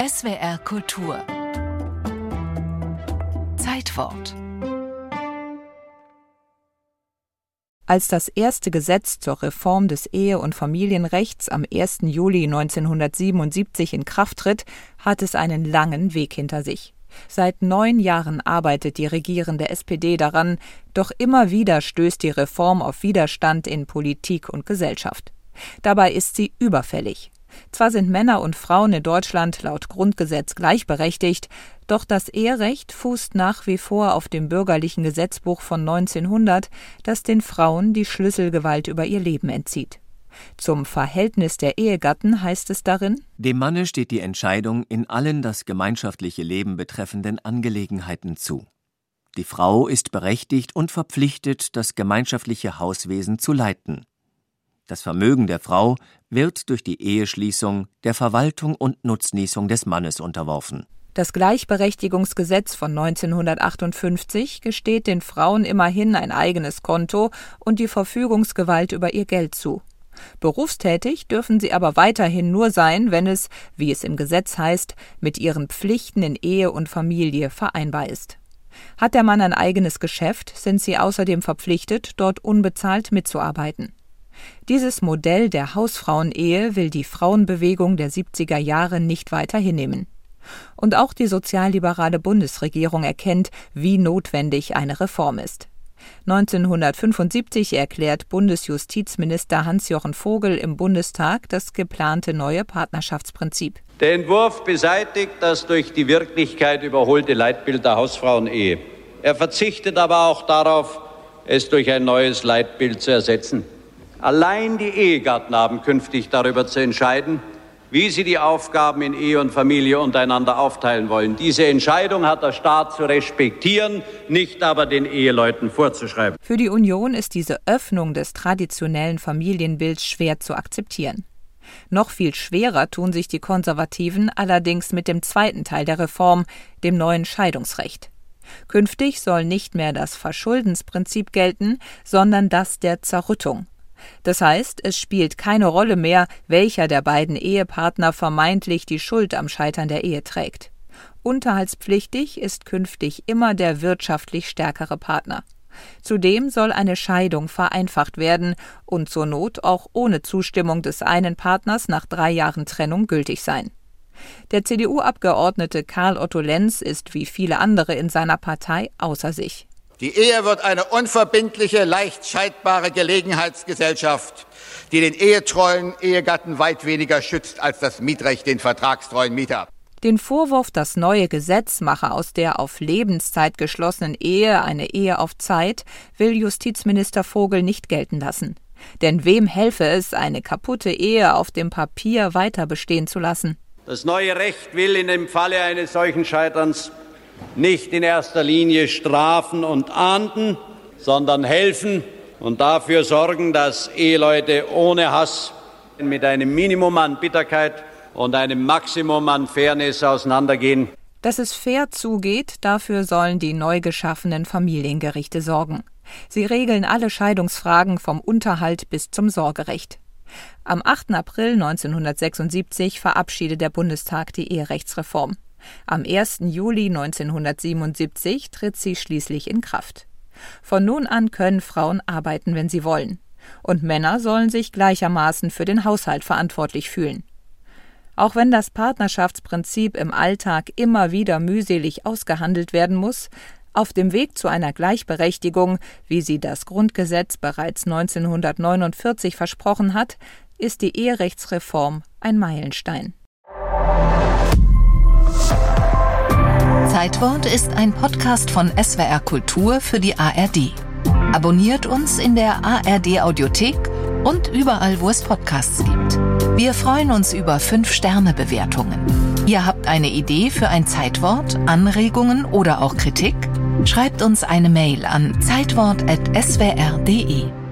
SWR Kultur Zeitwort. Als das erste Gesetz zur Reform des Ehe- und Familienrechts am 1. Juli 1977 in Kraft tritt, hat es einen langen Weg hinter sich. Seit 9 Jahren arbeitet die regierende SPD daran, doch immer wieder stößt die Reform auf Widerstand in Politik und Gesellschaft. Dabei ist sie überfällig. Zwar sind Männer und Frauen in Deutschland laut Grundgesetz gleichberechtigt, doch das Eherecht fußt nach wie vor auf dem bürgerlichen Gesetzbuch von 1900, das den Frauen die Schlüsselgewalt über ihr Leben entzieht. Zum Verhältnis der Ehegatten heißt es darin: Dem Manne steht die Entscheidung in allen das gemeinschaftliche Leben betreffenden Angelegenheiten zu. Die Frau ist berechtigt und verpflichtet, das gemeinschaftliche Hauswesen zu leiten. Das Vermögen der Frau wird durch die Eheschließung der Verwaltung und Nutznießung des Mannes unterworfen. Das Gleichberechtigungsgesetz von 1958 gesteht den Frauen immerhin ein eigenes Konto und die Verfügungsgewalt über ihr Geld zu. Berufstätig dürfen sie aber weiterhin nur sein, wenn es, wie es im Gesetz heißt, mit ihren Pflichten in Ehe und Familie vereinbar ist. Hat der Mann ein eigenes Geschäft, sind sie außerdem verpflichtet, dort unbezahlt mitzuarbeiten. Dieses Modell der Hausfrauenehe will die Frauenbewegung der 70er Jahre nicht weiter hinnehmen. Und auch die sozialliberale Bundesregierung erkennt, wie notwendig eine Reform ist. 1975 erklärt Bundesjustizminister Hans-Jochen Vogel im Bundestag das geplante neue Partnerschaftsprinzip. Der Entwurf beseitigt das durch die Wirklichkeit überholte Leitbild der Hausfrauenehe. Er verzichtet aber auch darauf, es durch ein neues Leitbild zu ersetzen. Allein die Ehegatten haben künftig darüber zu entscheiden, wie sie die Aufgaben in Ehe und Familie untereinander aufteilen wollen. Diese Entscheidung hat der Staat zu respektieren, nicht aber den Eheleuten vorzuschreiben. Für die Union ist diese Öffnung des traditionellen Familienbilds schwer zu akzeptieren. Noch viel schwerer tun sich die Konservativen allerdings mit dem zweiten Teil der Reform, dem neuen Scheidungsrecht. Künftig soll nicht mehr das Verschuldensprinzip gelten, sondern das der Zerrüttung. Das heißt, es spielt keine Rolle mehr, welcher der beiden Ehepartner vermeintlich die Schuld am Scheitern der Ehe trägt. Unterhaltspflichtig ist künftig immer der wirtschaftlich stärkere Partner. Zudem soll eine Scheidung vereinfacht werden und zur Not auch ohne Zustimmung des einen Partners nach 3 Jahren Trennung gültig sein. Der CDU-Abgeordnete Karl Otto Lenz ist wie viele andere in seiner Partei außer sich. Die Ehe wird eine unverbindliche, leicht scheidbare Gelegenheitsgesellschaft, die den ehetreuen Ehegatten weit weniger schützt als das Mietrecht den vertragstreuen Mieter. Den Vorwurf, das neue Gesetz mache aus der auf Lebenszeit geschlossenen Ehe eine Ehe auf Zeit, will Justizminister Vogel nicht gelten lassen. Denn wem helfe es, eine kaputte Ehe auf dem Papier weiter bestehen zu lassen? Das neue Recht will in dem Falle eines solchen Scheiterns nicht in erster Linie strafen und ahnden, sondern helfen und dafür sorgen, dass Eheleute ohne Hass mit einem Minimum an Bitterkeit und einem Maximum an Fairness auseinandergehen. Dass es fair zugeht, dafür sollen die neu geschaffenen Familiengerichte sorgen. Sie regeln alle Scheidungsfragen vom Unterhalt bis zum Sorgerecht. Am 8. April 1976 verabschiedet der Bundestag die Eherechtsreform. Am 1. Juli 1977 tritt sie schließlich in Kraft. Von nun an können Frauen arbeiten, wenn sie wollen. Und Männer sollen sich gleichermaßen für den Haushalt verantwortlich fühlen. Auch wenn das Partnerschaftsprinzip im Alltag immer wieder mühselig ausgehandelt werden muss, auf dem Weg zu einer Gleichberechtigung, wie sie das Grundgesetz bereits 1949 versprochen hat, ist die Eherechtsreform ein Meilenstein. Zeitwort ist ein Podcast von SWR Kultur für die ARD. Abonniert uns in der ARD Audiothek und überall, wo es Podcasts gibt. Wir freuen uns über 5-Sterne-Bewertungen. Ihr habt eine Idee für ein Zeitwort, Anregungen oder auch Kritik? Schreibt uns eine Mail an zeitwort@swr.de.